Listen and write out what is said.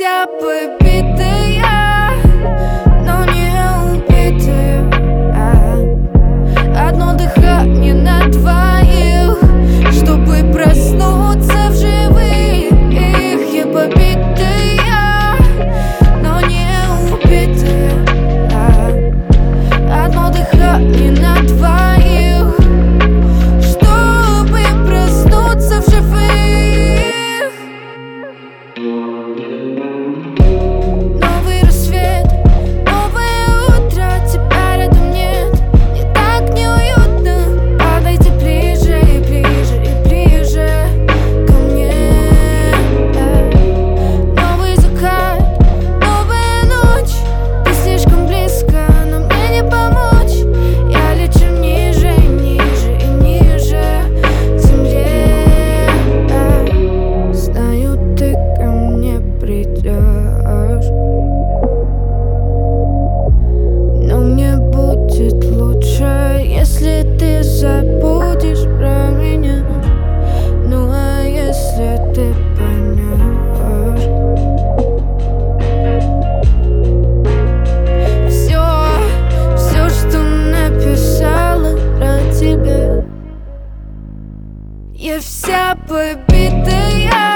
вся побитая, но не убитая. Одно дыхание на двоих, чтобы проснуться в живых. Я побитая, но не убитая. Одно дыхание на двоих, чтобы проснуться в живых. Новый рассвет, новое утро, тебя рядом нет. Мне так неуютно, подойди ближе и ближе и ближе ко мне. Новый закат, новая ночь, ты слишком близко, но мне не помочь. Я лечу ниже, ниже и ниже к земле. Знаю, ты ко мне придешь, но мне будет лучше, если ты забудешь про меня. Ну а если ты поймешь все, что написала про тебя. Я вся побитая,